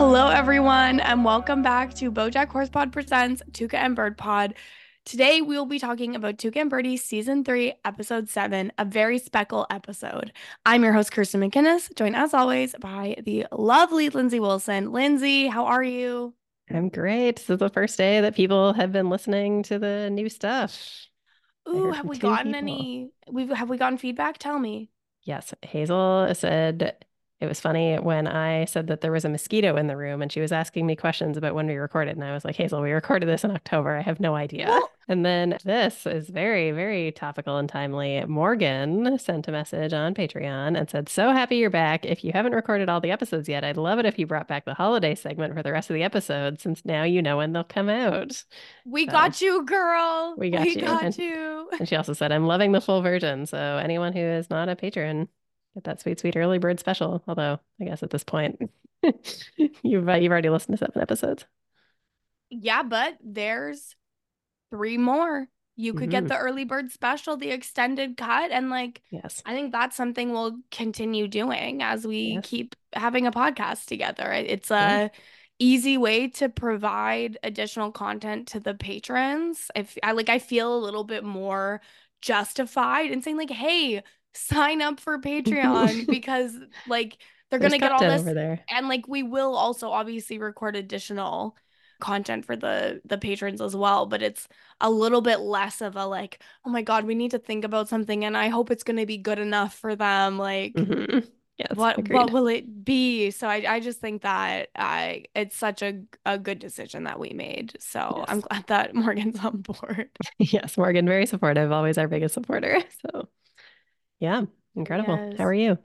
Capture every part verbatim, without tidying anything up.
Hello, everyone, and welcome back to BoJack Horsepod Presents Tuca and Bird Pod. Today, we will be talking about Tuca and Birdie Season three, Episode seven, a very speckle episode. I'm your host, Kirsten McInnes, joined as always by the lovely Lindsay Wilson. Lindsay, how are you? I'm great. This is the first day that people have been listening to the new stuff. I Ooh, heard have from we two gotten people. any? We've have we gotten feedback? Tell me. Yes, Hazel said it was funny when I said that there was a mosquito in the room and she was asking me questions about when we recorded. And I was like, Hazel, we recorded this in October. I have no idea. Well, And then this is very, very topical and timely. Morgan sent a message on Patreon and said, so happy you're back. If you haven't recorded all the episodes yet, I'd love it if you brought back the holiday segment for the rest of the episodes since now you know when they'll come out. we So got you, girl. we got We you. got And you. and she also said, I'm loving the full version. So anyone who is not a patron, get that sweet, sweet early bird special. Although I guess at this point, you've uh, you've already listened to seven episodes. Yeah, but there's three more. You could get Hmm. the early bird special, the extended cut, and like Yes. I think that's something we'll continue doing as we Yes. keep having a podcast together. It's Yeah. a easy way to provide additional content to the patrons. If I like I feel a little bit more justified in saying like, "Hey, sign up for Patreon," because like they're There's gonna get all content this, over there. and like we will also obviously record additional content for the the patrons as well, but it's a little bit less of a like, oh my God, we need to think about something and I hope it's going to be good enough for them. Like, Hmm. Yes. what what Agreed. will it be? So I I just think that I it's such a a good decision that we made. So I'm Yes. glad that Morgan's on board. Yes. Morgan, very supportive, always our biggest supporter. So yeah, incredible. How Yes. are you?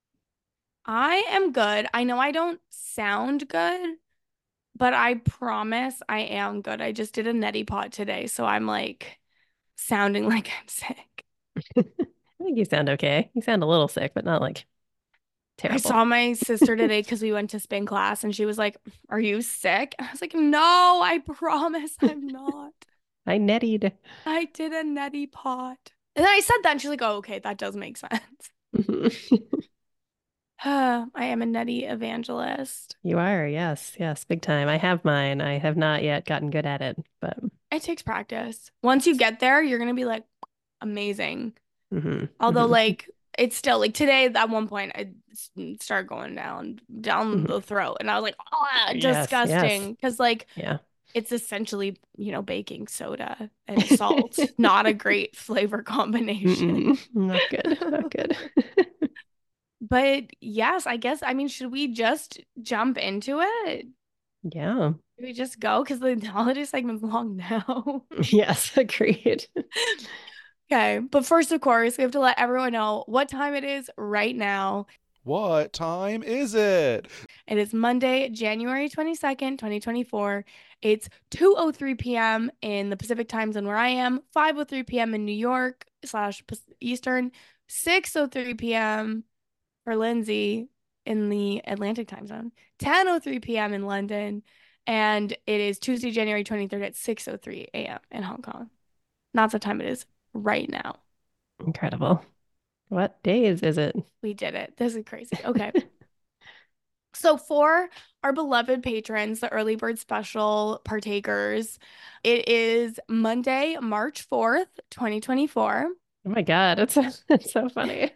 I am good. I know I don't sound good, but I promise I am good. I just did a neti pot today, so I'm like sounding like I'm sick. I think you sound okay. You sound a little sick, but not like I terrible. saw my sister today because we went to spin class and she was like, are you sick? I was like, no, I promise I'm not. I netted. I did a neti pot. And then I said that and she's like, oh, okay, that does make sense. I am a neti evangelist. You are, yes, yes, big time. I have mine. I have not yet gotten good at it, but It takes practice. Once you get there, you're going to be like, amazing. hmm Although, hmm like, it's still like today at one point I started going down down hmm the throat and I was like, oh, Yes, yes, disgusting. Because like yeah. it's essentially, you know, baking soda and salt. Not a great flavor combination. Mm-mm. Not good, not good. But yes, I guess, I mean, should we just jump into it? Yeah. Should we just go? Because the holiday segment's long now. Yes, agreed. Okay. But first, of course, we have to let everyone know what time it is right now. What time is it? It is Monday, January twenty-second, twenty twenty-four. It's two oh three p m in the Pacific time zone where I am, five oh three p m in New York slash Eastern, six oh three p m for Lindsay in the Atlantic time zone, ten oh three p m in London, and it is Tuesday, January twenty-third at six oh three a m in Hong Kong. That's the time it is right now. Incredible. What days is it? We did it. This is crazy. Okay. So for our beloved patrons, the early bird special partakers, it is Monday, March fourth, twenty twenty-four. Oh my God, it's it's so funny.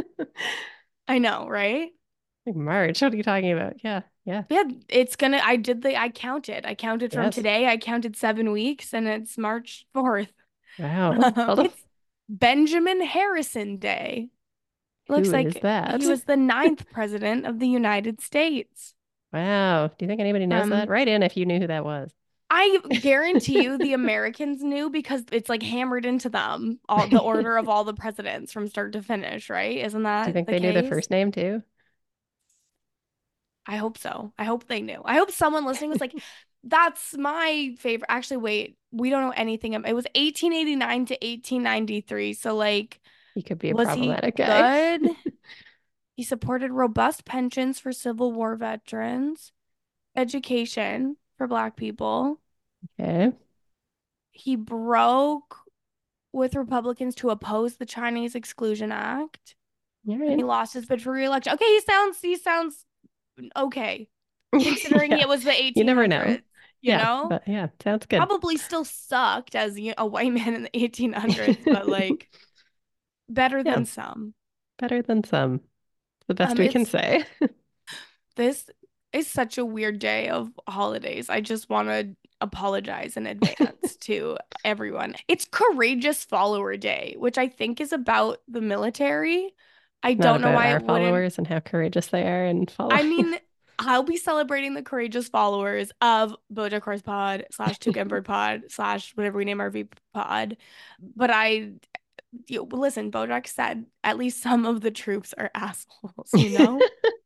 I know, right? Like March, what are you talking about? Yeah, yeah, Yeah, it's gonna, I did the, I counted. I counted from yes. today. I counted seven weeks and it's March fourth. Wow. Um, Hold on. it's Benjamin Harrison Day. Looks Who is like he that? was the ninth president of the United States. Wow. Do you think anybody knows that? Um, Write in if you knew who that was. I guarantee you the Americans knew because it's like hammered into them all the order of all the presidents from start to finish, right? Isn't Do you that think the they knew the case? first name too? I hope so. I hope they knew. I hope someone listening was like, that's my favorite. Actually, wait, we don't know anything. It was eighteen eighty-nine to eighteen ninety-three. So, like, He could be a was he problematic guy. good? He supported robust pensions for Civil War veterans, education for Black people. Okay. He broke with Republicans to oppose the Chinese Exclusion Act. All And right. he lost his bid for re-election. Okay, he sounds he sounds okay. considering Yeah. it was the You never know. eighteen hundreds, you Yeah, know? but yeah, sounds good. Probably still sucked as you know, a white man in the eighteen hundreds, but like better Yeah, than some. better than some. The best Um, we can it's say. this is such a weird day of holidays. I just want to apologize in advance to everyone. It's Courageous Follower Day, which I think is about the military. I Not don't know about why our it wouldn't. followers and how courageous they are and I following. mean, I'll be celebrating the courageous followers of BoJack Horse Pod slash Two Bird Pod slash whatever we name our V pod. But I, you, listen, BoJack said at least some of the troops are assholes, you know?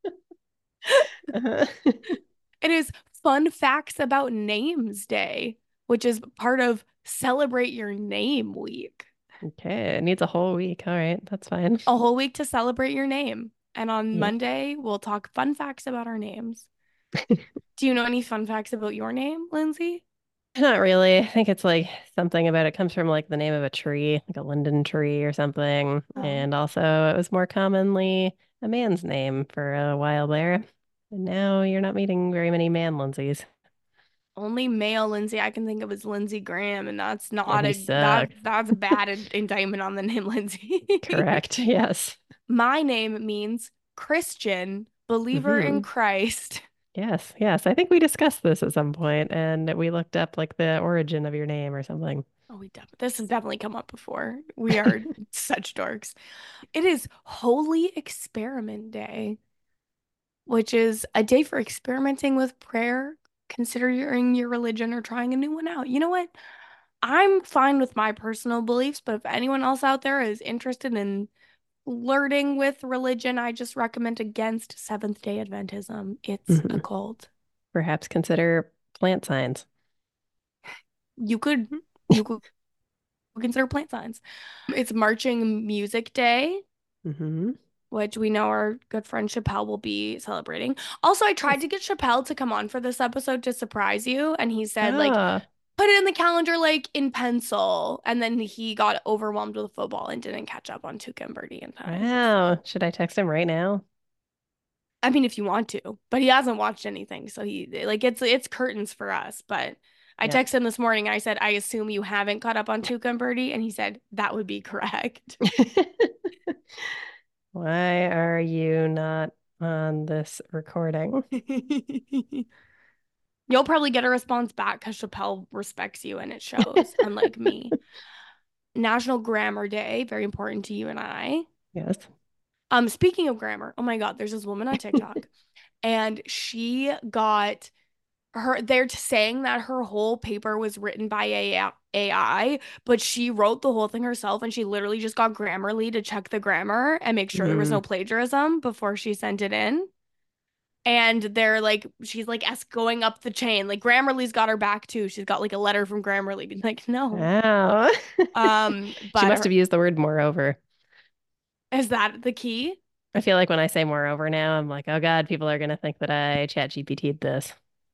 Uh-huh. It is Fun Facts About Names Day, which is part of Celebrate Your Name Week. Okay, it needs a whole week. All right, that's fine. A whole week to celebrate your name. And on Yeah. Monday, we'll talk fun facts about our names. Do you know any fun facts about your name, Lindsay? Not really. I think it's like something about it comes from like the name of a tree, like a linden tree or something. Oh. And also, it was more commonly a man's name for a while there. And now you're not meeting very many man Lindsays. Only male Lindsay I can think of is Lindsey Graham, and that's And not he a that sucked. that's a bad in- indictment on the name Lindsay. Correct. Yes. My name means Christian, believer in hmm Christ. Yes. Yes. I think we discussed this at some point and we looked up like the origin of your name or something. Oh, we def this has definitely come up before. We are such dorks. It is Holy Experiment Day, which is a day for experimenting with prayer, considering your religion or trying a new one out. You know what? I'm fine with my personal beliefs, but if anyone else out there is interested in flirting with religion, I just recommend against Seventh-day Adventism. It's a Mhm. cult. Perhaps consider plant signs. You could you could consider plant signs. It's Marching Music Day, hmm which we know our good friend Chappelle will be celebrating. Also, I tried Yes. to get Chappelle to come on for this episode to surprise you, and he said, like, Ah, put it in the calendar, like, in pencil. And then he got overwhelmed with football and didn't catch up on Tuca and Birdie in time. wow. Should I text him right now? I mean, if you want to, but he hasn't watched anything, so he like it's it's curtains for us. But I Yeah. texted him this morning and I said, I assume you haven't caught up on Tuca and Birdie, and he said that would be correct. Why are you not on this recording? You'll probably get a response back because Chappelle respects you and it shows, unlike me. National Grammar Day, very important to you and I. Yes. Um, speaking of grammar, oh my God, there's this woman on TikTok, and she got her. They're saying that her whole paper was written by A I, but she wrote the whole thing herself, and she literally just got Grammarly to check the grammar and make sure there was no Mm. plagiarism before she sent it in. And they're like, she's like es going up the chain. Like Grammarly's got her back too. She's got like a letter from Grammarly being like, no. Wow. Um, She but must her, have used the word moreover. is that the key? I feel like when I say moreover now, I'm like, oh God, people are gonna think that I chat G P T'd this.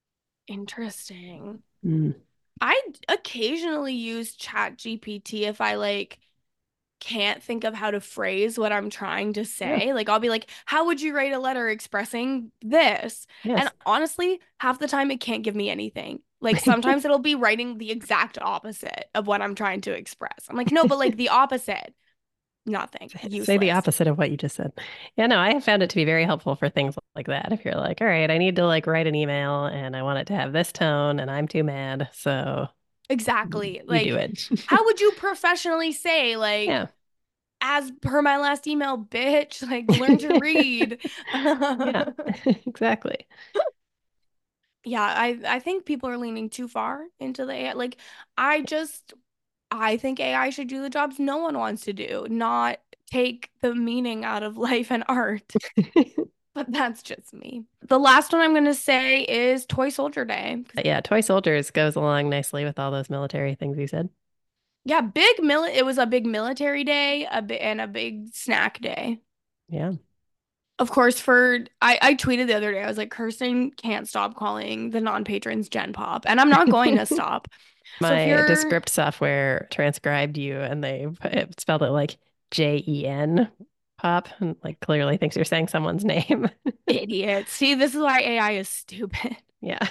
Interesting. Mm. I occasionally use Chat G P T if I like can't think of how to phrase what I'm trying to Yeah. say. Like I'll be like, how would you write a letter expressing this? Yes. And honestly, half the time it can't give me anything. Like sometimes it'll be writing the exact opposite of what I'm trying to express. I'm like, no, but like the opposite. Nothing. Say the Useless. opposite of what you just said. Yeah, no, I have found it to be very helpful for things like that. If you're like, all right, I need to like write an email and I want it to have this tone and I'm too mad. So Exactly. you do Like, it. how would you professionally say, like, Yeah. as per my last email, bitch, like, learn to read? Yeah, exactly. Yeah, I I think people are leaning too far into the A I. Like, I just I think A I should do the jobs no one wants to do, not take the meaning out of life and art. But that's just me. The last one I'm gonna say is Toy Soldier Day. But yeah, toy soldiers goes along nicely with all those military things you said. Yeah, big mil it was a big military day, a bi and a big snack day. Yeah. Of course, for I, I tweeted the other day, I was like, Kirsten can't stop calling the non-patrons Gen Pop, and I'm not going to stop. So if My you're Descript software transcribed you and they it spelled it like J E N Pop, and like clearly thinks you're saying someone's name. Idiot. See, this is why A I is stupid. Yeah.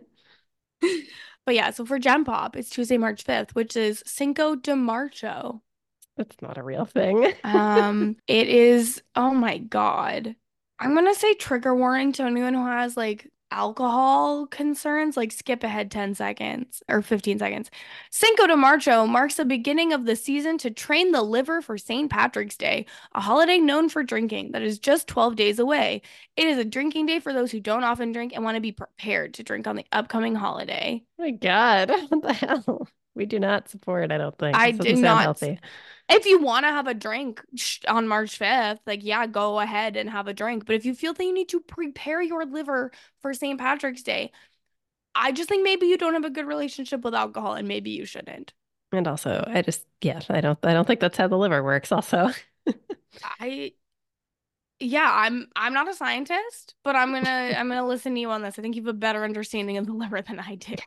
But yeah, so for Gen Pop, it's Tuesday, March fifth, which is Cinco de Marcho. That's not a real thing. Um, it is, oh my God. I'm gonna say trigger warning to anyone who has like alcohol concerns, like skip ahead ten seconds or fifteen seconds. Cinco de Marcho marks the beginning of the season to train the liver for Saint Patrick's Day, a holiday known for drinking that is just twelve days away. It is a drinking day for those who don't often drink and want to be prepared to drink on the upcoming holiday. Oh my God. What the hell? We do not support, I don't think. I This did doesn't sound not. healthy. If you want to have a drink sh- on March fifth, like, yeah, go ahead and have a drink. But if you feel that you need to prepare your liver for Saint Patrick's Day, I just think maybe you don't have a good relationship with alcohol and maybe you shouldn't. And also, I just, yeah, I don't, I don't think that's how the liver works also. I, yeah, I'm, I'm not a scientist, but I'm gonna, I'm gonna listen to you on this. I think you have a better understanding of the liver than I do.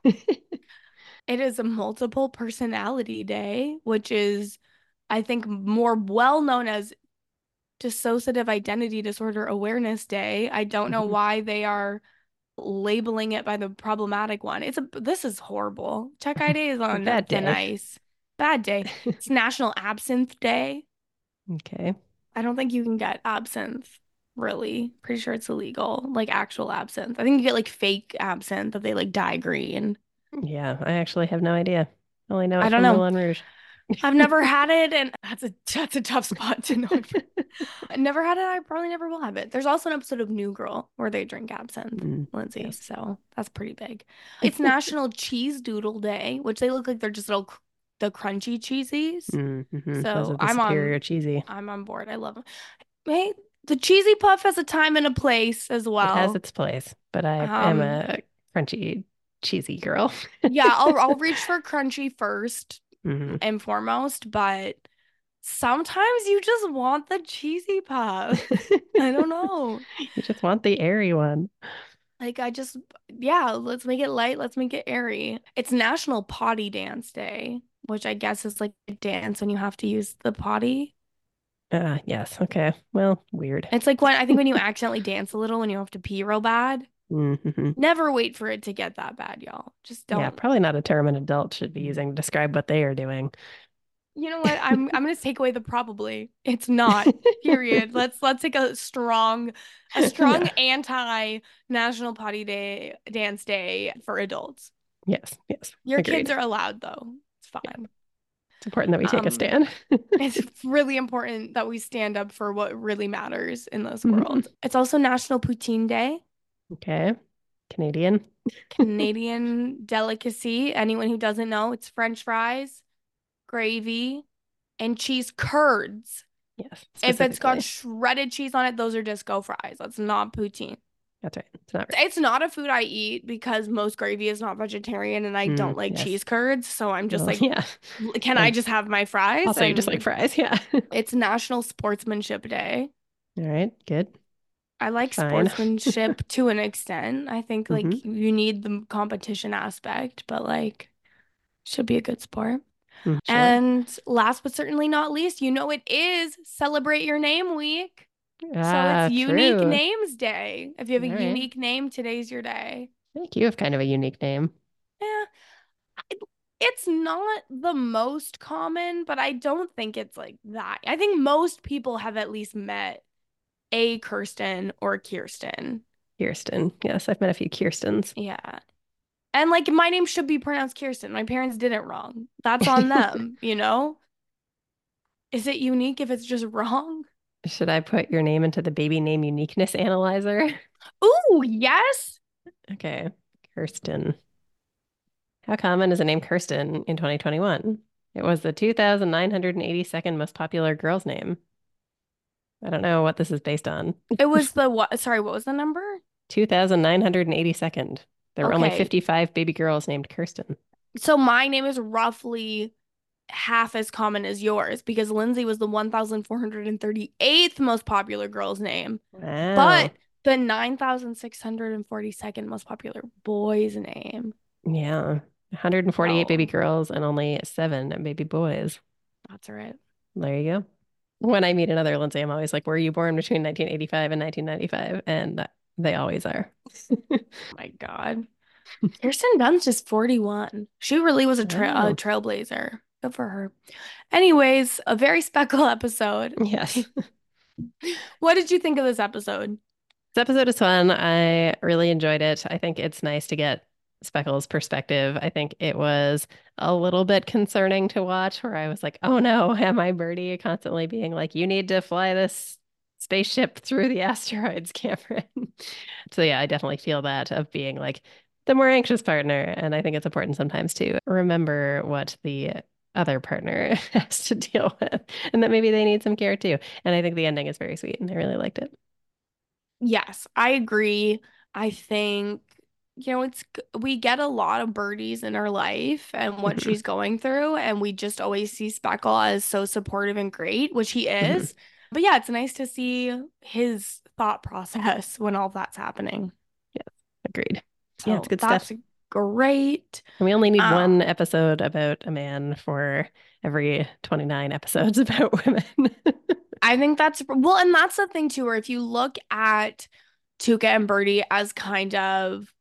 It is a multiple personality day, which is, I think, more well known as Dissociative Identity Disorder Awareness Day. I don't know Mhm. why they are labeling it by the problematic one. It's a this is horrible. Check I D is on Bad thin day. ice. Bad day. It's National Absinthe Day. Okay. I don't think you can get absinthe, really. Pretty sure it's illegal, like actual absinthe. I think you get like fake absinthe that they like dye green. Yeah, I actually have no idea. I only know I it don't from know. Moulin Rouge. I've never had it, and that's a that's a tough spot to know. I never had it. I probably never will have it. There's also an episode of New Girl where they drink absinthe, Mm, Lindsay. yes. So that's pretty big. It's National Cheese Doodle Day, which they look like they're just little cr- the crunchy cheesies. Mm-hmm. Those So are the I'm on superior cheesy. I'm on board. I love them. Hey, the cheesy puff has a time and a place as It has well. its place, but I am Um, a crunchy, cheesy girl. yeah, I'll I'll reach for crunchy first hmm and foremost, but sometimes you just want the cheesy puff. I don't know. You just want the airy one. Like I just yeah, let's make it light, let's make it airy. It's National Potty Dance Day, which I guess is like a dance when you have to use the potty. Ah, yes. Okay. Well, weird. It's like when I think when you accidentally dance a little when you have to pee real bad. hmm Never wait for it to get that bad, y'all. Just Yeah, don't. probably not a term an adult should be using to describe what they are doing. You know what? I'm I'm gonna take away the probably. It's not. Period. Let's let's take a strong a strong Yeah. anti National Potty Day Dance Day for adults. Yes. Yes. Your Agreed. kids are allowed though. It's Yeah. fine. It's important that we take a Um, stand. it's really important that we stand up for what really matters in this Mhm. world. It's also National Poutine Day, Okay. Canadian. Canadian delicacy. Anyone who doesn't know, it's French fries, gravy, and cheese curds. Yes, If it's got specifically. shredded cheese on it, those are disco fries. That's not poutine. That's right. It's not right. It's not a food I eat because most gravy is not vegetarian and I Mm, don't like yes. cheese curds. So I'm just Well, like, yeah. can I And just have my fries? also, you just like And fries. Yeah. it's National Sportsmanship Day. All right. Good. I like Fine. sportsmanship to an extent. I think like Mhm. you need the competition aspect, but like should be a good sport. Mm, sure. And last but certainly not least, you know it is Celebrate Your Name Week. So Ah, it's Unique true. Names Day. If you have a All right. unique name, today's your day. I think you have kind of a unique name. Yeah, it- it's not the most common, but I don't think it's like that. I think most people have at least met a Kirsten or Kirsten. Kirsten. Yes, I've met a few Kirstens. Yeah. And like my name should be pronounced Kirsten. My parents did it wrong. That's on them, you know? Is it unique if it's just wrong? Should I put your name into the baby name uniqueness analyzer? Ooh, yes. Okay. Kirsten. How common is the name Kirsten in twenty twenty-one? It was the two thousand nine hundred eighty-second most popular girl's name. I don't know what this is based on. It was the what? Sorry, what was the number? two thousand nine hundred eighty-second. There were only Okay. fifty-five baby girls named Kirsten. So my name is roughly half as common as yours because Lindsay was the one thousand four hundred thirty-eighth most popular girl's name, Wow. but the nine thousand six hundred forty-second most popular boy's name. Yeah. one hundred forty-eight baby Oh. girls and only seven baby boys. That's right. There you go. when I meet another Lindsay, I'm always like, were you born between nineteen eighty-five and nineteen ninety-five? And they always are. Oh my God. Kirsten Dunst is forty-one. She really was a, tra a Oh, trailblazer. Good for her. Anyways, a very speckle episode. yes. What did you think of this episode? This episode is fun. I really enjoyed it. I think it's nice to get Speckle's perspective. I think it was a little bit concerning to watch where I was like, oh no, am I Birdie constantly being like, you need to fly this spaceship through the asteroids, Cameron. So yeah, I definitely feel that of being like the more anxious partner. And I think it's important sometimes to remember what the other partner has to deal with and that maybe they need some care too. And I think the ending is very sweet and I really liked it. Yes, I agree. I think, you know, it's we get a lot of Birdies in her life and what Mhm. she's going through, and we just always see Speckle as so supportive and great, which he Mhm. is. But yeah, it's nice to see his thought process when all that's happening. Yeah, agreed. Yeah, it's So good stuff. that's great. And we only need Um, one episode about a man for every twenty-nine episodes about women. I think that's well, and that's the thing too, where if you look at Tuca and Birdie as kind of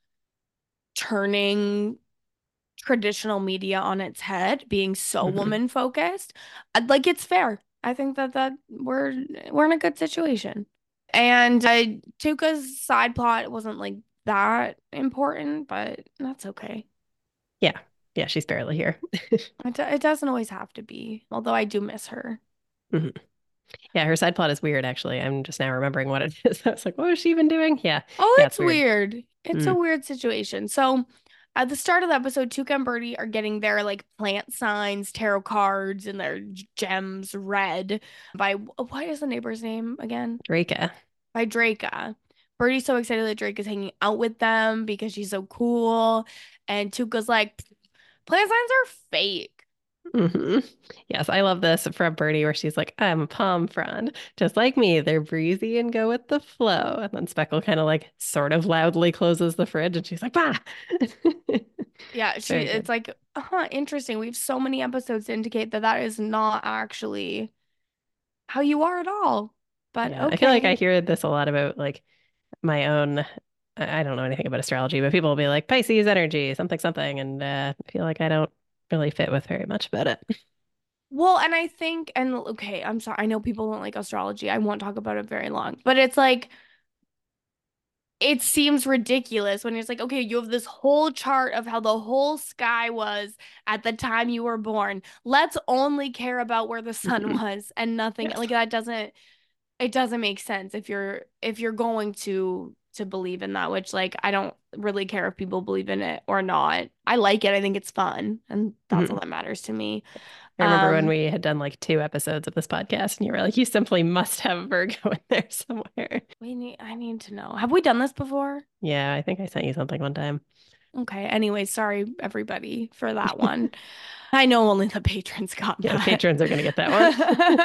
turning traditional media on its head, being so Mhm. woman focused, like it's fair. I think that that we're we're in a good situation. And uh, Tuca's side plot wasn't like that important, but that's okay. Yeah. Yeah, she's barely here. It, do- it doesn't always have to be, although I do miss her. Mhm. Yeah, her side plot is weird, actually. I'm just now remembering what it is. I was like, what was she even doing? Yeah. Oh, Yeah, it's it's weird. weird. It's a Mm. weird situation. So at the start of the episode, Tuca and Birdie are getting their like plant signs, tarot cards, and their gems read by what is the neighbor's name again? Draca. By Draca. Birdie's so excited that Drake is hanging out with them because she's so cool. And Tuca's like, plant signs are fake. Hmm. Yes, I love this from Birdie where she's like, I'm a palm frond, just like me. They're breezy and go with the flow. And then Speckle kind of like sort of loudly closes the fridge and she's like, bah. Yeah, she Very it's good. like, huh, interesting. We have so many episodes to indicate that that is not actually how you are at all. But Yeah, I feel like I okay. hear this a lot about like my own. I I don't know anything about astrology, but people will be like Pisces energy, something, something. And uh, I feel like I don't really fit with very much about it. Well, and I think, and okay, I'm sorry. I know people don't like astrology. I won't talk about it very long, but it's like, it seems ridiculous when it's like, okay, you have this whole chart of how the whole sky was at the time you were born. Let's only care about where the sun Mhm. was and nothing Yes. like that doesn't, it doesn't make sense if you're, if you're going to, to believe in that, which like, I don't really care if people believe in it or not. I like it. I think it's fun. And that's all Mhm. that matters to me. I remember when Um, we had done like two episodes of this podcast, and you were like, you simply must have Virgo in there somewhere. we need, I need to know. Have we done this before? Yeah, I think I sent you something one time. Okay. Anyway, sorry everybody for that one. I know only the patrons got Yeah, the that. patrons are going to get that one.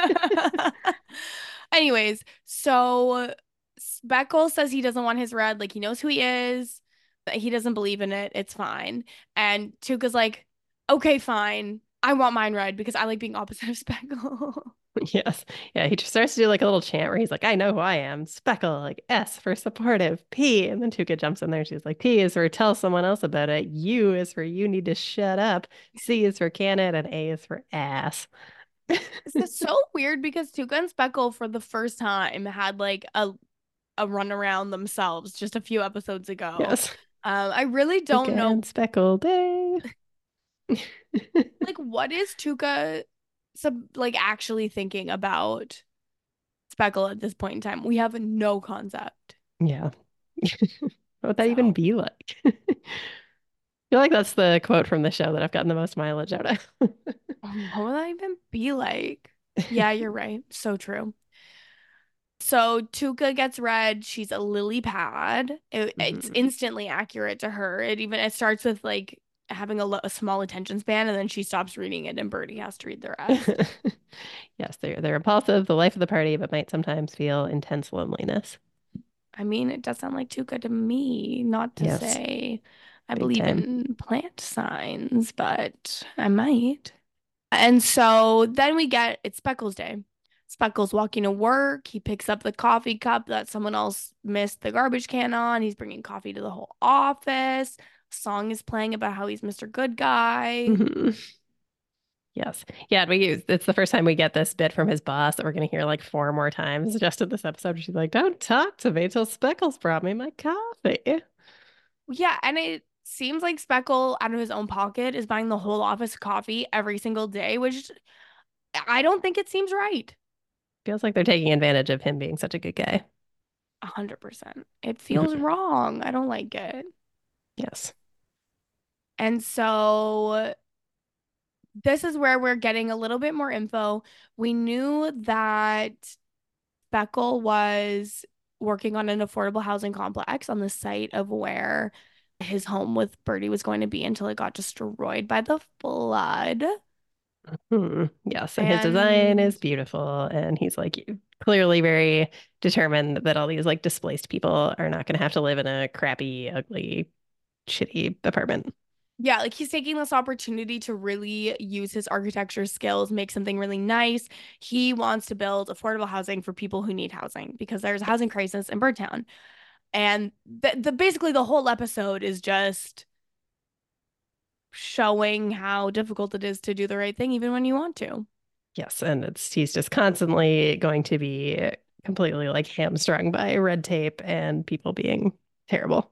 Anyways, so Speckle says he doesn't want his red. Like he knows who he is, but he doesn't believe in it. It's fine. And Tuca's like, okay, fine. I want mine red because I like being opposite of Speckle. Yes. Yeah, he just starts to do like a little chant where he's like, I know who I am. Speckle, like S for supportive, P. And then Tuca jumps in there and she's like, P is for tell someone else about it. U is for you need to shut up. C is for can it. And A is for ass. This is so weird because Tuca and Speckle for the first time had like a a run around themselves just a few episodes ago. Yes. Um, I really Tuca don't and know, Speckle Day. like, what is Tuca sub like actually thinking about Speckle at this point in time? We have no concept. Yeah. What would that even So, be like? I feel like that's the quote from the show that I've gotten the most mileage out of. what would that even be like? Yeah, you're right. So true. So Tuca gets red. She's a lily pad. It, it's Mhm. instantly accurate to her. It even it starts with like having a, lo- a small attention span, and then she stops reading it, and Birdie has to read the rest. Yes, they're they're impulsive, the life of the party, but might sometimes feel intense loneliness. I mean, it does sound like Tuca to me. Not to Yes, say I big believe time. in plant signs, but I might. And so then we get it's Speckles Day. Speckle's walking to work. He picks up the coffee cup that someone else missed the garbage can on. He's bringing coffee to the whole office. A song is playing about how he's Mister Good Guy. Mhm. Yes. Yeah, we use it's the first time we get this bit from his boss that we're going to hear like four more times just in this episode. She's like, "Don't talk to me till Speckles brought me my coffee." Yeah, and it seems like Speckle, out of his own pocket, is buying the whole office coffee every single day, which I don't think it seems right. Feels like they're taking advantage of him being such a good guy. A hundred percent. It feels Mhm. wrong. I don't like it. Yes. And so this is where we're getting a little bit more info. We knew that Speckle was working on an affordable housing complex on the site of where his home with Birdie was going to be until it got destroyed by the flood. Hmm. Yes, and his design And is beautiful, and he's like clearly very determined that all these like displaced people are not going to have to live in a crappy, ugly, shitty apartment. yeah, like he's taking this opportunity to really use his architecture skills, make something really nice. He wants to build affordable housing for people who need housing because there's a housing crisis in Birdtown. And the, the basically the whole episode is just showing how difficult it is to do the right thing even when you want to. Yes, and it's he's just constantly going to be completely like hamstrung by red tape and people being terrible.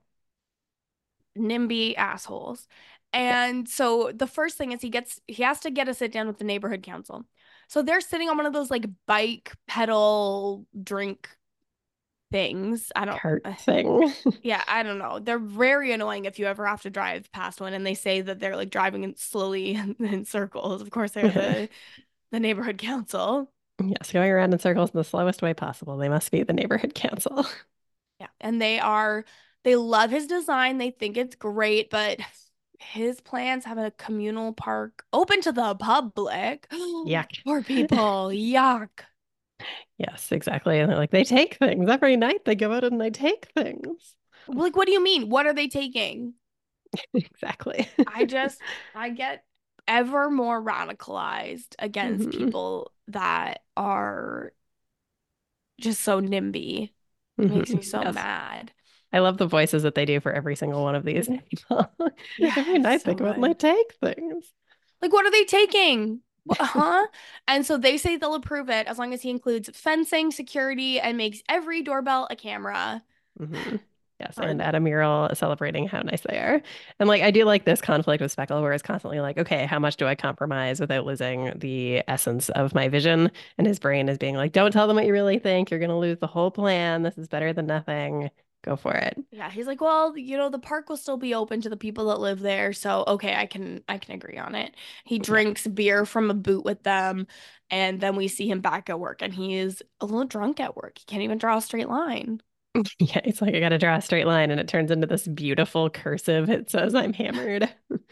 NIMBY assholes. Yeah. And so the first thing is he gets he has to get a sit down with the neighborhood council. So they're sitting on one of those like bike pedal drink things. I don't Cart uh, thing. yeah, I don't know. They're very annoying if you ever have to drive past one and they say that they're like driving in slowly in, in circles. Of course, they're the the neighborhood council. Yes, going around in circles in the slowest way possible. They must be the neighborhood council. Yeah, and they are they love his design. They think it's great, but his plans have a communal park open to the public. Yuck. Poor people. Yuck. Yes, exactly. And they're like, they take things every night. They go out and they take things. Like, what do you mean? What are they taking? Exactly. I just I get ever more radicalized against hmm people that are just so NIMBY. It makes hmm me so Yes. mad. I love the voices that they do for every single one of these people. Yeah, Every it's night they so go out and they good. take things. Like, what are they taking? What, huh? And so they say they'll approve it as long as he includes fencing, security, and makes every doorbell a camera. hmm Yes, Or, and at a mural celebrating how nice they are. And like I do like this conflict with Speckle where it's constantly like, okay, how much do I compromise without losing the essence of my vision? And his brain is being like, don't tell them what you really think. You're gonna lose the whole plan. This is better than nothing. Go for it. yeah, he's like, well, you know, the park will still be open to the people that live there, so okay, I can I can agree on it. He Yeah. drinks beer from a boot with them, and then we see him back at work, and he is a little drunk at work. He can't even draw a straight line. Yeah, it's like I gotta draw a straight line and it turns into this beautiful cursive. It says I'm hammered.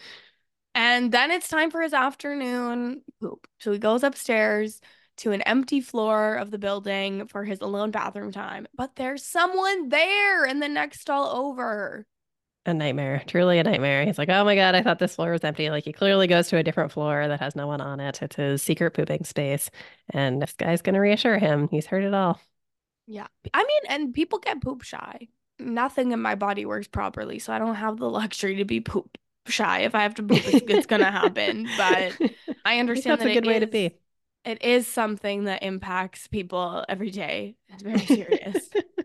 And then it's time for his afternoon poop. So he goes upstairs to an empty floor of the building for his alone bathroom time. But there's someone there in the next stall over. A nightmare, truly a nightmare. He's like, oh my God, I thought this floor was empty. Like he clearly goes to a different floor that has no one on it. It's his secret pooping space. And this guy's gonna reassure him he's heard it all. Yeah. I mean, and people get poop shy. Nothing in my body works properly, so I don't have the luxury to be poop shy. If I have to poop, it's, it's gonna happen. But I I think understand that's that a it good way to is be. it is something that impacts people every day. It's very serious.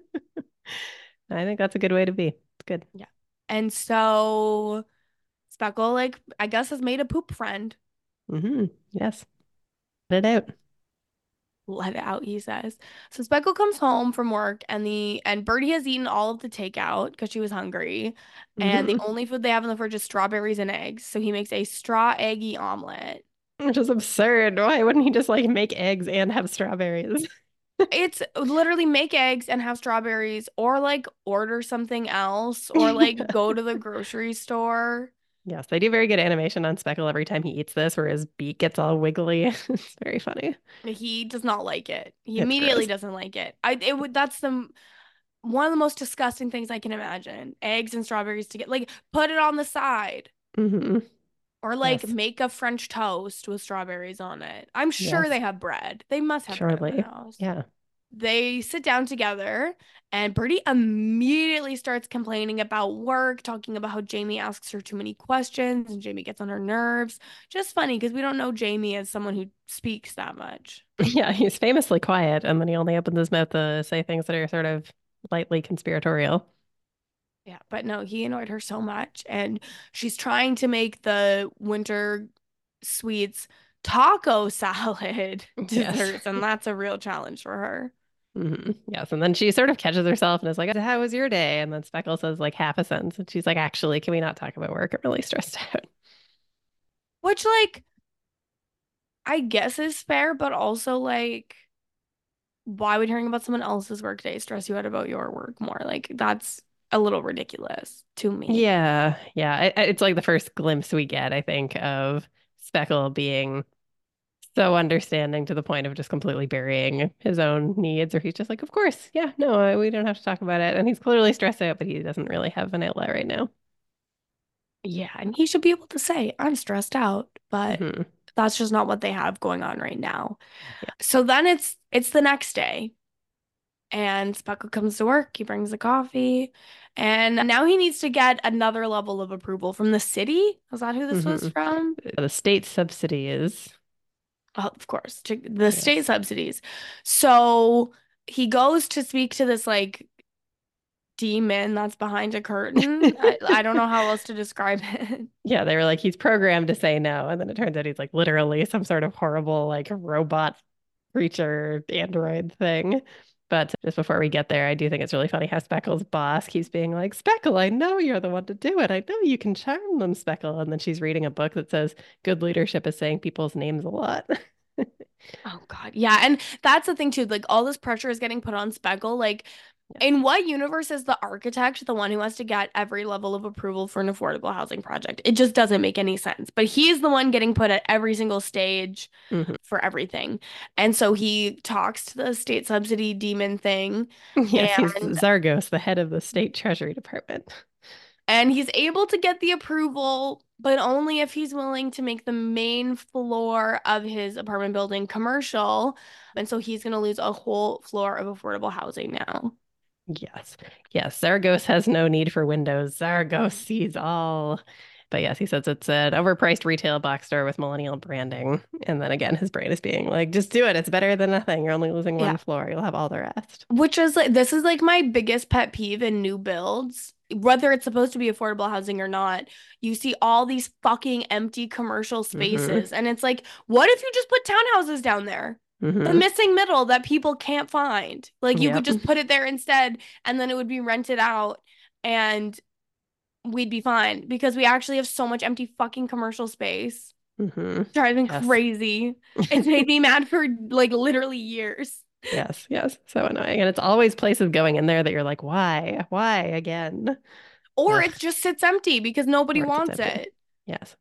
I think that's a good way to be. It's good. Yeah. And so Speckle, like, I guess has made a poop friend. hmm Yes. Let it out. Let it out, he says. So Speckle comes home from work and the and Birdie has eaten all of the takeout because she was hungry. And the hmm only food they have in the fridge is strawberries and eggs. So he makes a straw eggy omelet. Which is absurd. Why wouldn't he just like make eggs and have strawberries? It's literally make eggs and have strawberries, or like order something else, or like go to the grocery store. Yes, they do very good animation on Speckle every time he eats this, where his beak gets all wiggly. It's very funny. He does not like it. He It's immediately gross. doesn't like it. I it would that's the one of the most disgusting things I can imagine. Eggs and strawberries to get like put it on the side hmm Or like Yes. make a French toast with strawberries on it. I'm sure Yes. they have bread. They must have bread in Surely. the house. Yeah. They sit down together and Birdie immediately starts complaining about work, talking about how Jamie asks her too many questions and Jamie gets on her nerves. Just funny because we don't know Jamie as someone who speaks that much. Yeah, he's famously quiet, and then he only opens his mouth to say things that are sort of lightly conspiratorial. Yeah, but no, he annoyed her so much. And she's trying to make the winter sweets taco salad Yes. desserts, and that's a real challenge for her. hmm Yes. And then she sort of catches herself and is like, how was your day? And then Speckle says like half a sentence. And she's like, actually, can we not talk about work? I'm really stressed out. Which, like, I guess is fair, but also, like, why would hearing about someone else's workday stress you out about your work more? Like, that's a little ridiculous to me. Yeah. Yeah. It, it's like the first glimpse we get, I think, of Speckle being so understanding to the point of just completely burying his own needs, or he's just like, of course, yeah, no, uh, we don't have to talk about it. And he's clearly stressed out, but he doesn't really have an outlet right now. Yeah, and he should be able to say, I'm stressed out, but hmm that's just not what they have going on right now. Yeah. So then it's it's the next day, and Speckle comes to work. He brings the coffee, and now he needs to get another level of approval from the city. Was that who this was hmm from? The state subsidy is, Oh, of course, to the state yes. subsidies. So he goes to speak to this like demon that's behind a curtain. I, I don't know how else to describe it. Yeah, they were like, he's programmed to say no. And then it turns out he's like literally some sort of horrible, like robot creature android thing. But just before we get there, I do think it's really funny how Speckle's boss keeps being like, Speckle, I know you're the one to do it. I know you can charm them, Speckle. And then she's reading a book that says good leadership is saying people's names a lot. Oh God. Yeah. And that's the thing too. Like all this pressure is getting put on Speckle. Like Yes. in what universe is the architect the one who has to get every level of approval for an affordable housing project? It just doesn't make any sense. But he's the one getting put at every single stage hmm for everything. And so he talks to the state subsidy demon thing Yes, he's and Zargos, the head of the state treasury department. and he's able to get the approval, but only if he's willing to make the main floor of his apartment building commercial. And so he's going to lose a whole floor of affordable housing now. Yes. Yes. Zargos has no need for windows. Zargos sees all. But yes, he says it's an overpriced retail box store with millennial branding. And then again, his brain is being like, just do it. It's better than nothing. You're only losing Yeah. one floor. You'll have all the rest. Which is like, this is like my biggest pet peeve in new builds, whether it's supposed to be affordable housing or not. You see all these fucking empty commercial hmm spaces. And it's like, what if you just put townhouses down there? The hmm missing middle that people can't find. Like you could Yep. just put it there instead, and then it would be rented out and we'd be fine because we actually have so much empty fucking commercial space. hmm Drives me Yes. crazy. It's made me mad for like literally years. Yes. Yes. So annoying. And it's always places going in there that you're like, why? Why again? Or Ugh. it just sits empty because nobody Or it's wants empty. it. Yes.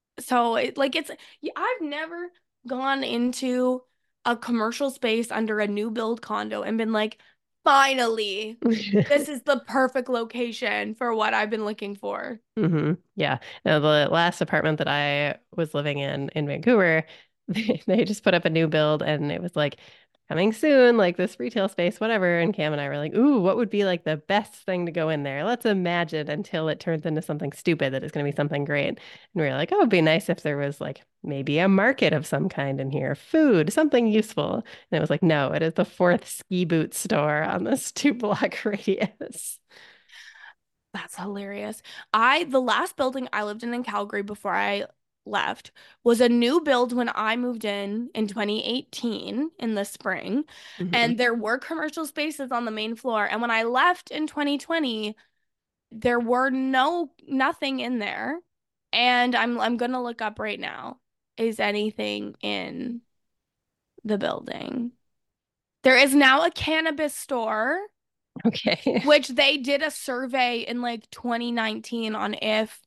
So it like it's yeah, I've never gone into a commercial space under a new build condo and been like, finally, this is the perfect location for what I've been looking for. hmm Yeah. Now, the last apartment that I was living in in Vancouver, they, they just put up a new build and it was like coming soon, like this retail space, whatever. And Cam and I were like, ooh, what would be like the best thing to go in there? Let's imagine until it turns into something stupid that is going to be something great. And we were like, oh, it'd be nice if there was like maybe a market of some kind in here, food, something useful. And it was like, no, it is the fourth ski boot store on this two block radius. That's hilarious. I the last building I lived in in Calgary before I left was a new build when I moved in in twenty eighteen in the spring, hmm and there were commercial spaces on the main floor. And when I left in twenty twenty, there were no nothing in there. And I'm I'm gonna look up right now. Is anything in the building? There is now a cannabis store, Okay. which they did a survey in like twenty nineteen on if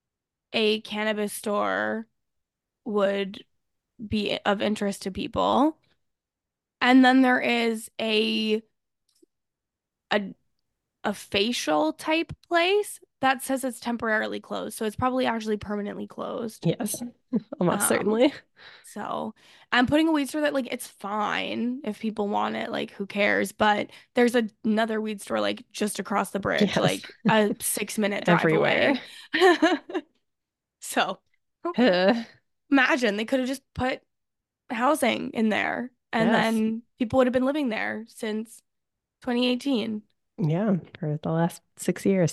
a cannabis store would be of interest to people. And then there is a a a facial type place that says it's temporarily closed. So it's probably actually permanently closed. Yes, almost Um, certainly. so I'm putting a weed store that like it's fine if people want it, like who cares? But there's a, another weed store like just across the bridge, Yes, like a six minute drive everywhere. away. So Uh, imagine they could have just put housing in there and yes. then people would have been living there since twenty eighteen. Yeah, for the last six years.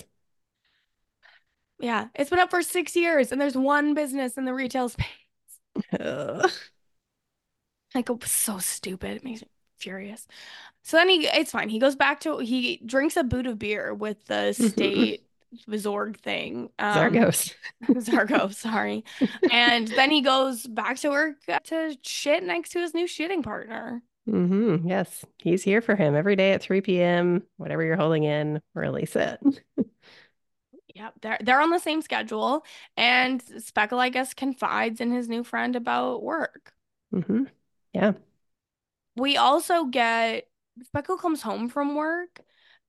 Yeah, it's been up for six years and there's one business in the retail space. Ugh. Like, it was so stupid. It makes me furious. So then he, it's fine. He goes back to, he drinks a boot of beer with the Mhm. state Zorg thing. Um, Zargos. Zargo, sorry. And then he goes back to work to shit next to his new shitting partner. Hmm. Yes, he's here for him every day at three p m. Whatever you're holding in, release it. Yep, they're they're on the same schedule, and Speckle, I guess, confides in his new friend about work. Hmm. Yeah. We also get Speckle comes home from work,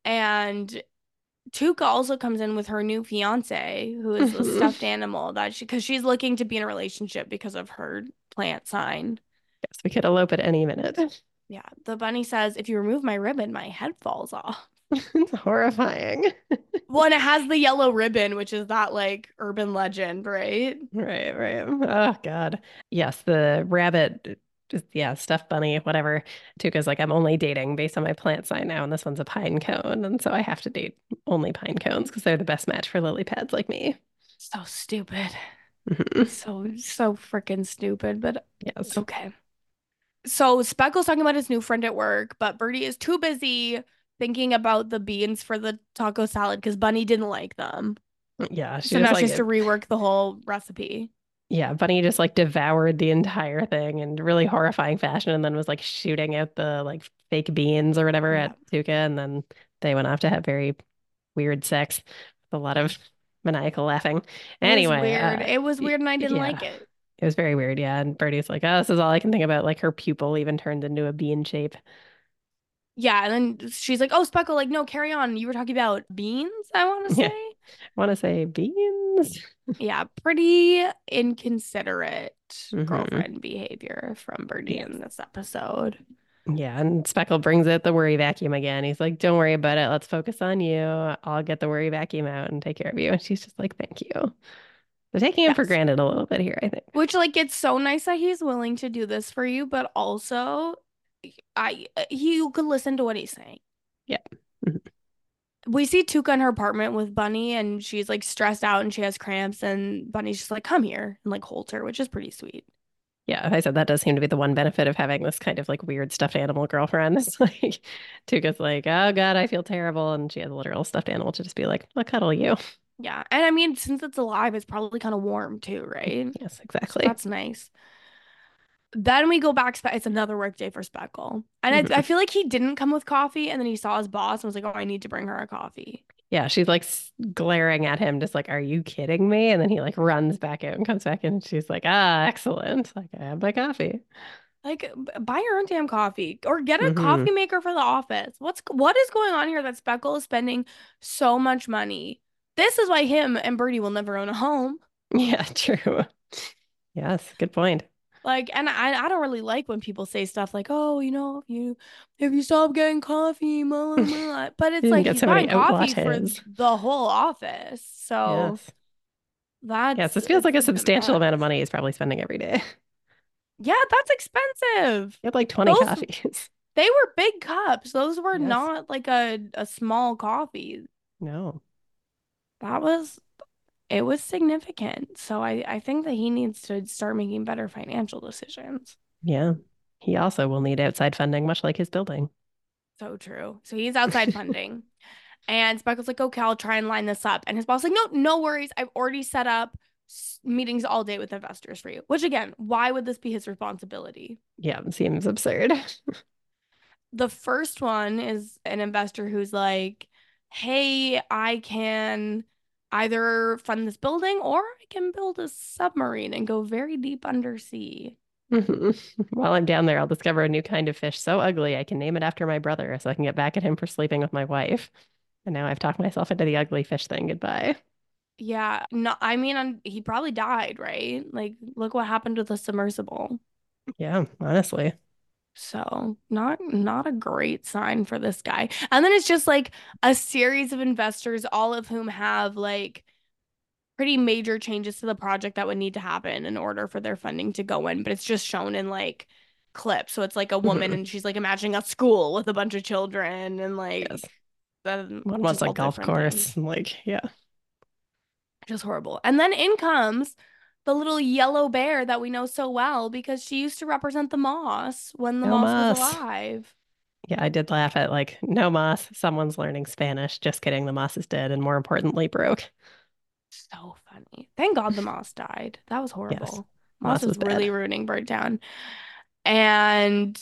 and Tuca also comes in with her new fiance, who is a Hmm. stuffed animal that she because she's looking to be in a relationship because of her plant sign. Yes, we could elope at any minute. Yeah, the bunny says, "If you remove my ribbon, my head falls off." It's horrifying. Well, and it has the yellow ribbon, which is that like urban legend, right? Right, right. Oh God. Yes, the rabbit, just yeah, stuffed bunny, whatever. Tuca's like, I'm only dating based on my plant sign now, and this one's a pine cone, and so I have to date only pine cones because they're the best match for lily pads like me. So stupid. Mhm. So, so freaking stupid, but Yes. okay. So Speckle's talking about his new friend at work, but Birdie is too busy thinking about the beans for the taco salad because Bunny didn't like them. Yeah, she So just now she like has to it. rework the whole recipe. Yeah, Bunny just like devoured the entire thing in really horrifying fashion and then was like shooting out the like fake beans or whatever Yeah, at Tuca, and then they went off to have very weird sex with a lot of maniacal laughing. it was Anyway, weird. uh It was y- weird and I didn't yeah, like it. it was very weird. Yeah, and Birdie's like, oh, this is all I can think about. Like her pupil even turned into a bean shape. Yeah, and then she's like, "Oh, Speckle, like, no, carry on. You were talking about beans, I want to Yeah, say." I want to say beans. Yeah, pretty inconsiderate Hmm. girlfriend behavior from Birdie Yes. in this episode. Yeah, and Speckle brings out the worry vacuum again. He's like, don't worry about it. Let's focus on you. I'll get the worry vacuum out and take care of you. And she's just like, thank you. They're taking him for Yes. granted a little bit here, I think. Which like it's so nice that he's willing to do this for you, but also I you could listen to what he's saying. Yeah. Mhm. We see Tuca in her apartment with Bunny and she's like stressed out and she has cramps and Bunny's just like, come here and like holds her, which is pretty sweet. Yeah, I said that does seem to be the one benefit of having this kind of like weird stuffed animal girlfriend. It's like Tuca's like, oh God, I feel terrible. And she has a literal stuffed animal to just be like, I'll cuddle you. Yeah. And I mean, since it's alive, it's probably kind of warm too, right? Yes, So exactly. that's nice. Then we go back. Spe- It's another work day for Speckle. And I, I Hmm. feel like he didn't come with coffee and then he saw his boss and was like, oh, I need to bring her a coffee. Yeah, she's like s- glaring at him, just like, are you kidding me? And then he like runs back out and comes back in. And she's like, ah, excellent. Like, I have my coffee. Like, b- buy your own damn coffee or get a Hmm. coffee maker for the office. What's what is going on here that Speckle is spending so much money? This is why him and Birdie will never own a home. Yeah, true. Yes, good point. Like, and I, I don't really like when people say stuff like, oh, you know, if you if you stop getting coffee, blah, blah, blah. But it's You can like get he's so many buying out coffee for lattes. the whole office. So Yes. Yes, that's this feels it's like a a bit substantial amount of much. money he's probably spending every day. Yeah, that's expensive. He had like twenty Those coffees. they were big cups. Those were Yes. not like a, a small coffee. No. That was it was significant. So I, I think that he needs to start making better financial decisions. Yeah. He also will need outside funding, much like his building. So true. So he's outside funding. And Speckle's like, okay, I'll try and line this up. And his boss like, no, no worries. I've already set up meetings all day with investors for you. Which again, why would this be his responsibility? Yeah, it seems absurd. The first one is an investor who's like, hey, I can either fund this building or I can build a submarine and go very deep undersea. Mhm. While I'm down there, I'll discover a new kind of fish so ugly I can name it after my brother so I can get back at him for sleeping with my wife. And now I've talked myself into the ugly fish thing. Goodbye. Yeah, no, I mean, um, he probably died, right? Like, look what happened with the submersible. Yeah, honestly. So, not not a great sign for this guy. And then it's just like a series of investors, all of whom have like pretty major changes to the project that would need to happen in order for their funding to go in, but it's just shown in like clips. So it's like a woman Mhm. and she's like imagining a school with a bunch of children and Yes. like that, One wants just a all golf different things. course. Like, yeah. Just horrible. And then in comes the little yellow bear that we know so well because she used to represent the moss when the No moss was moss. alive. Yeah, I did laugh at like, no moss. Someone's learning Spanish. Just kidding. The moss is dead and more importantly, broke. So funny. Thank God the moss died. That was Yes. horrible. Moss Moss was is really bad. ruining Birdtown. And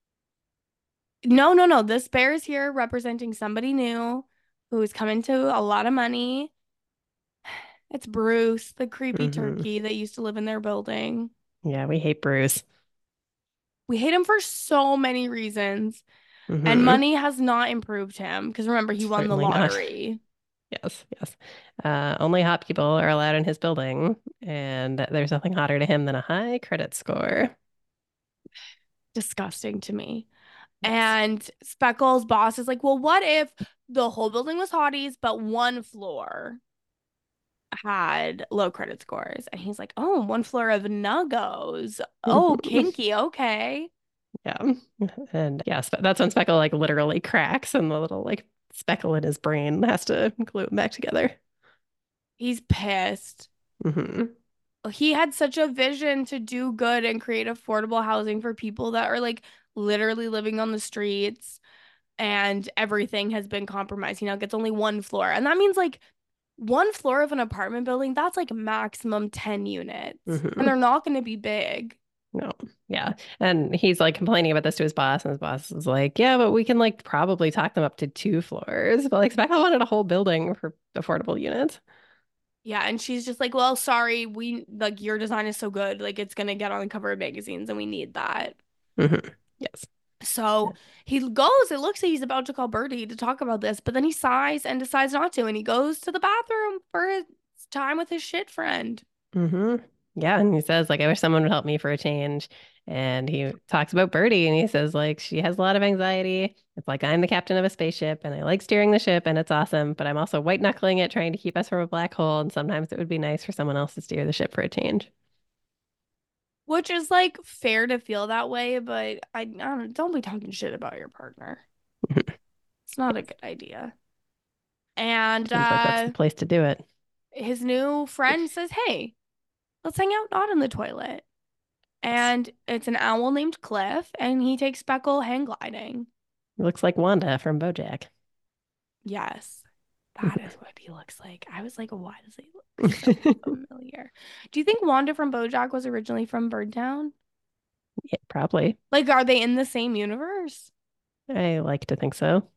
no, no, no. This bear is here representing somebody new who's come into a lot of money. It's Bruce, the creepy Hmm. turkey that used to live in their building. Yeah, we hate Bruce. We hate him for so many reasons, and Hmm. money has not improved him because remember, he won the Certainly not. lottery. Yes, yes. Uh, only hot people are allowed in his building, and there's nothing hotter to him than a high credit score. Disgusting to me. Yes. And Speckle's boss is like, well, what if the whole building was hotties, but one floor had low credit scores? And he's like, oh, one floor of nuggos. Oh, kinky. Okay. Yeah. And yeah, Spe- that's when Speckle like literally cracks and the little like speckle in his brain has to glue it back together. He's pissed. Hmm. He had such a vision to do good and create affordable housing for people that are like literally living on the streets, and everything has been compromised. He now gets only one floor. And that means like one floor of an apartment building, that's like maximum ten units. And Hmm. they're not going to be big. No. Yeah. And he's like complaining about this to his boss, and his boss is like, yeah, but we can like probably talk them up to two floors. But like Speckle wanted a whole building for affordable units. Yeah, and she's just like, "Well, sorry, we like your design is so good, like it's gonna get on the cover of magazines, and we need that." Hmm. Yes. So he goes. It looks like he's about to call Birdie to talk about this, but then he sighs and decides not to, and he goes to the bathroom for his time with his shit friend. Hmm. Yeah, and he says like I wish someone would help me for a change. And he talks about Birdie and he says like she has a lot of anxiety. It's like I'm the captain of a spaceship and I like steering the ship and it's awesome, but I'm also white knuckling it trying to keep us from a black hole and sometimes it would be nice for someone else to steer the ship for a change. Which is like fair to feel that way, but I, I don't, don't be talking shit about your partner. It's not a good idea. And Seems like that's the uh place to do it. his new friend says, "Hey, let's hang out not in the toilet." Yes. And it's an owl named Cliff, and he takes Speckle hang gliding. He looks like Wanda from BoJack. Yes, that is what he looks like. I was like, why does he look so familiar? Do you think Wanda from BoJack was originally from Birdtown? Yeah, probably. Like, are they in the same universe? I like to think so.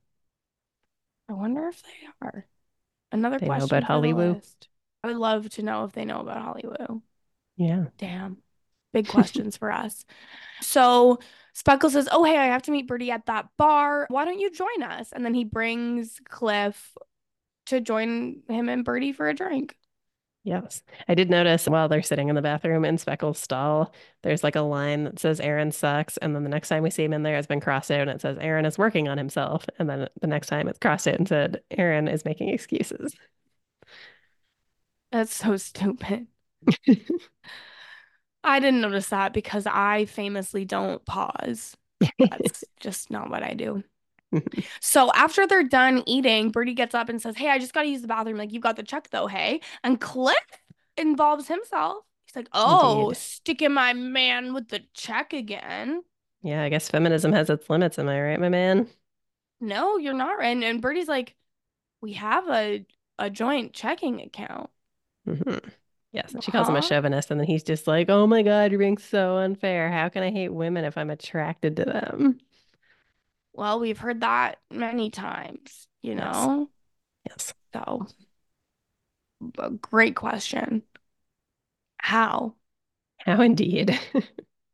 I wonder if they are. Another They know about question for the Hollywood. list. I would love to know if they know about Hollywood. Yeah. Damn. Big questions for us. So Speckle says, "Oh, hey, I have to meet Birdie at that bar. Why don't you join us?" And then he brings Cliff to join him and Birdie for a drink. Yes. I did notice while they're sitting in the bathroom in Speckle's stall, there's like a line that says Aaron sucks. And then the next time we see him in there, it's been crossed out and it says Aaron is working on himself. And then the next time it's crossed out and said Aaron is making excuses. That's so stupid. I didn't notice that because I famously don't pause. That's just not what I do. So after they're done eating, Birdie gets up and says, "Hey, I just got to use the bathroom. Like, you've got the check though, hey?" And Cliff involves himself. He's like, "Oh, Indeed. sticking my man with the check again." Yeah, I guess feminism has its limits. Am I right, my man? No, you're not right. And, and Birdie's like, "We have a a joint checking account." Hmm. Yes. And she calls him a Huh? chauvinist. And then he's just like, oh my God, you're being so unfair. How can I hate women if I'm attracted to them? Well, we've heard that many times, you Yes. know? Yes. So, a great question. How? How indeed.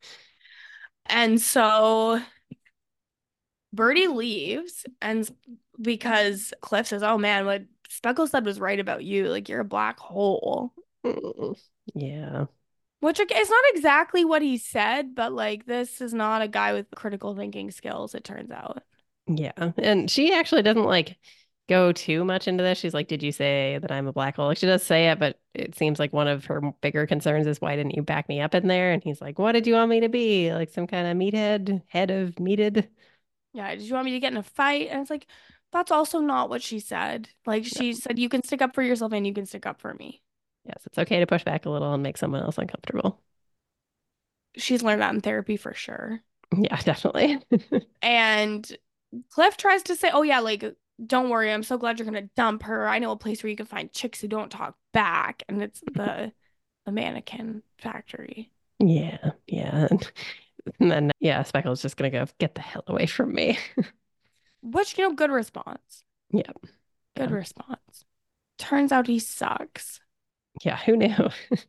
And so Birdie leaves, and because Cliff says, oh man, what Speckles said was right about you. Like, you're a black hole. Mm, yeah. Which like, it's not exactly what he said, but like, this is not a guy with critical thinking skills, it turns out. Yeah. And she actually doesn't like go too much into this. She's like, did you say that I'm a black hole? Like she does say it, but it seems like one of her bigger concerns is why didn't you back me up in there? And he's like, what did you want me to be? Like some kind of meathead, head of meated? Yeah, did you want me to get in a fight? And it's like, that's also not what she said. Like, she said, you can stick up for yourself and you can stick up for me. Yes, it's okay to push back a little and make someone else uncomfortable. She's learned that in therapy for sure. Yeah, definitely. And Cliff tries to say, oh, yeah, like, don't worry. I'm so glad you're going to dump her. I know a place where you can find chicks who don't talk back. And it's the, the mannequin factory. Yeah, yeah. And then, yeah, Speckle's just going to go, get the hell away from me. Which, you know, good response. Yeah. Good Yeah. response. Turns out he sucks. Yeah, who knew?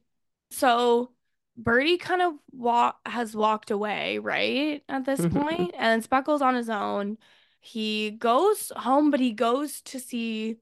So Birdie kind of wa has walked away, right? At this Mhm. point. And then Speckle's on his own. He goes home, but he goes to see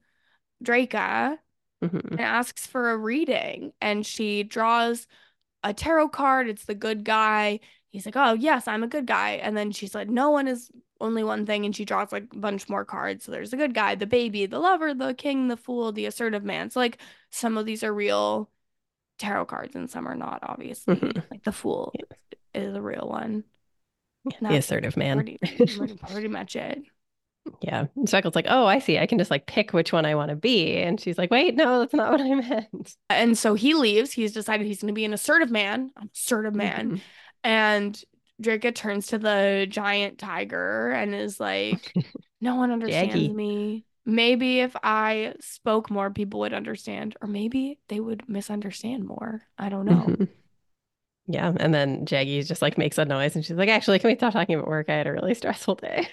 Draca Mhm. and asks for a reading. And she draws a tarot card. It's the good guy. He's like, oh, yes, I'm a good guy. And then she's like, no one is only one thing. And she draws like a bunch more cards. So there's the good guy, the baby, the lover, the king, the fool, the assertive man. So like some of these are real tarot cards and some are not, obviously. Mhm. Like the fool Yeah. is a real one. And The that's assertive man. pretty, pretty, pretty much it. Yeah. And Speckle's like, oh, I see. I can just like pick which one I want to be. And she's like, wait, no, that's not what I meant. And so he leaves. He's decided he's going to be an assertive man, assertive man. Mhm. And Draca turns to the giant tiger and is like, no one understands Jaggy. me. Maybe if I spoke more, people would understand, or maybe they would misunderstand more. I don't know. Mhm. Yeah. And then Jaggy just like makes a noise and she's like, actually, can we stop talking about work? I had a really stressful day.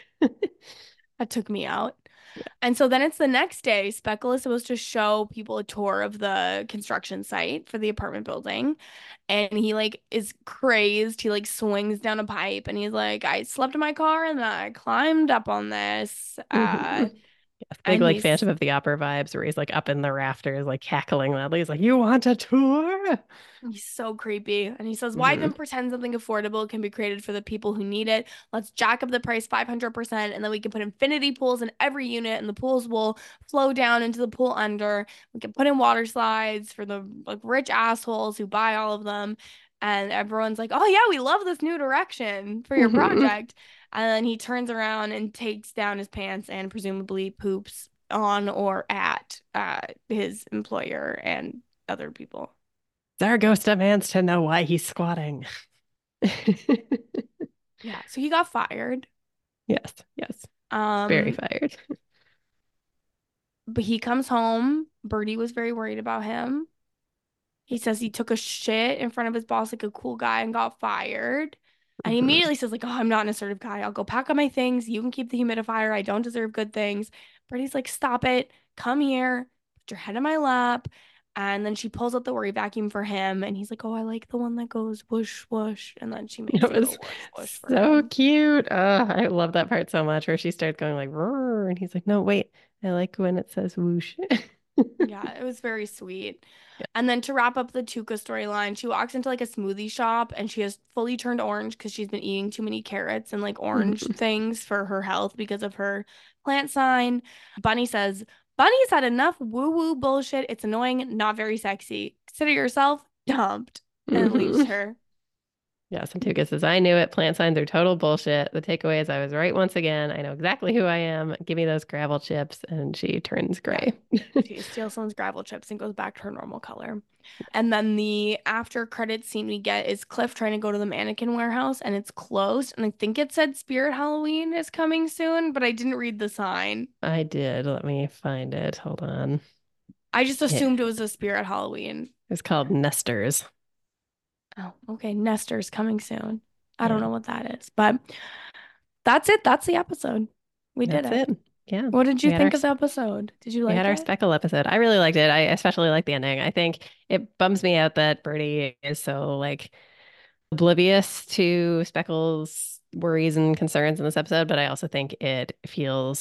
That took me out. Yeah. And so then it's the next day. Speckle is supposed to show people a tour of the construction site for the apartment building. And he like is crazed. He like swings down a pipe and he's like, I slept in my car and then I climbed up on this. Uh, Mhm. Yes, big and like he's Phantom of the Opera vibes where he's like up in the rafters, like cackling loudly. He's like, you want a tour? He's so creepy. And he says, why Mhm. even pretend something affordable can be created for the people who need it? Let's jack up the price five hundred percent and then we can put infinity pools in every unit and the pools will flow down into the pool under. We can put in water slides for the like rich assholes who buy all of them. And everyone's like, oh yeah, we love this new direction for your Mhm. project. And then he turns around and takes down his pants and presumably poops on or at uh, his employer and other people. Zargos demands to know why he's squatting. Yeah, so he got fired. Yes, yes. Very Um, fired. but he comes home. Birdie was very worried about him. He says he took a shit in front of his boss like a cool guy and got fired. And he Mhm. immediately says, like, oh, I'm not an assertive guy. I'll go pack up my things. You can keep the humidifier. I don't deserve good things. Birdie's like, stop it. Come here. Put your head in my lap. And then she pulls out the worry vacuum for him. And he's like, oh, I like the one that goes whoosh, whoosh. And then she makes It it go was whoosh, whoosh for so him. cute. Oh, I love that part so much where she starts going like, "Roar," and he's like, no, wait, I like when it says whoosh. Yeah, it was very sweet. And then to wrap up the Tuca storyline, she walks into like a smoothie shop and she has fully turned orange because she's been eating too many carrots and like orange Mhm. things for her health because of her plant sign. Bunny says, Bunny's had enough woo-woo bullshit. It's annoying, not very sexy. Consider yourself dumped. And then leaves Mhm. her. Yeah, Santuka says, I knew it. Plant signs are total bullshit. The takeaway is I was right once again. I know exactly who I am. Give me those gravel chips. And she turns Yeah. gray. She steals someone's gravel chips and goes back to her normal color. And then the after credit scene we get is Cliff trying to go to the mannequin warehouse and it's closed. And I think it said Spirit Halloween is coming soon, but I didn't read the sign. I did. Let me find it. Hold on. I just Yeah, assumed it was a Spirit Halloween. it's called Nesters. Oh, okay. Nestor's coming soon. I don't Yeah, know what that is, but that's it. That's the episode. We did that's it. it. Yeah, What did we you had our think of the episode? Did you we had like our it? Speckle episode. I really liked it. I especially like the ending. I think it bums me out that Birdie is so like oblivious to Speckle's worries and concerns in this episode, but I also think it feels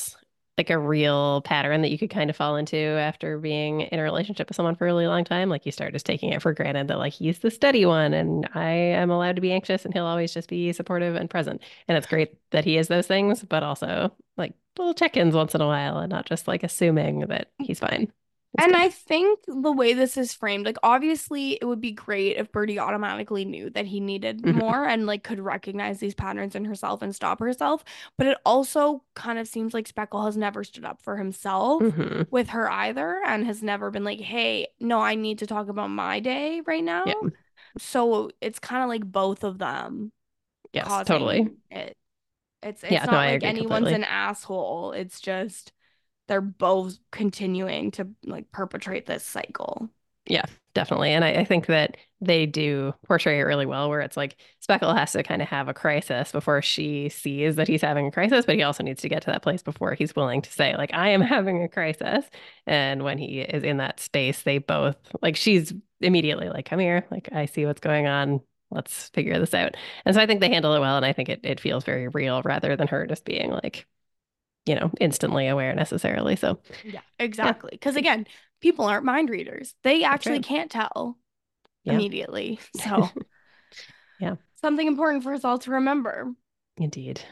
like a real pattern that you could kind of fall into after being in a relationship with someone for a really long time. Like you start just taking it for granted that like he's the steady one and I am allowed to be anxious and he'll always just be supportive and present. And it's great that he is those things, but also like little check-ins once in a while and not just like assuming that he's fine. It's And good. I think the way this is framed, like obviously it would be great if Birdie automatically knew that he needed Mhm. more and like could recognize these patterns in herself and stop herself. But it also kind of seems like Speckle has never stood up for himself Mhm. with her either and has never been like, hey, no, I need to talk about my day right now. Yeah. So it's kind of like both of them Yes, totally. causing it. It's Yeah, it's no, not I like agree anyone's completely. an asshole. It's just they're both continuing to like perpetrate this cycle. Yeah, definitely. And I, I think that they do portray it really well, where it's like Speckle has to kind of have a crisis before she sees that he's having a crisis, but he also needs to get to that place before he's willing to say, like, I am having a crisis. And when he is in that space, they both, like, she's immediately like, come here, like, I see what's going on. Let's figure this out. And so I think they handle it well. And I think it, it feels very real rather than her just being like, you know, instantly aware necessarily. So, Yeah, yeah, exactly. Because again, people aren't mind readers. They that's actually right. can't tell Yeah. immediately. So, Yeah, something important for us all to remember. indeed.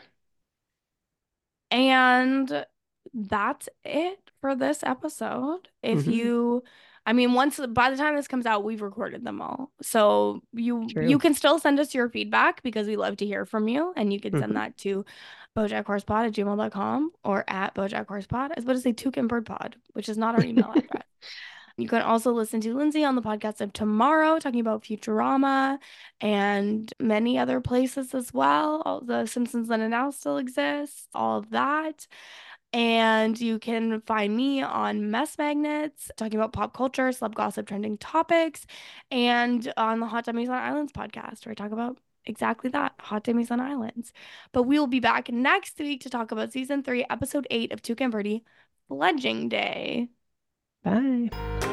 And that's it for this episode. If Hmm. you, I mean, once by the time this comes out, we've recorded them all. So you you True. can still send us your feedback because we love to hear from you. And you can send Hmm. that to bojack at gmail dot com or at bojack I was about to say Toucan Bird Pod, which is not our email address. You can also listen to Lindsay on the podcast of tomorrow, talking about Futurama and many other places as well. All the Simpsons Then and Now still exists, all of that. And you can find me on Mess Magnets, talking about pop culture, celeb gossip, trending topics, and on the Hot Dummies on Islands podcast, where I talk about exactly that, Hot Dummies on Islands. But we will be back next week to talk about season three, episode eight of Toucan Birdie, Fledging Day. Bye.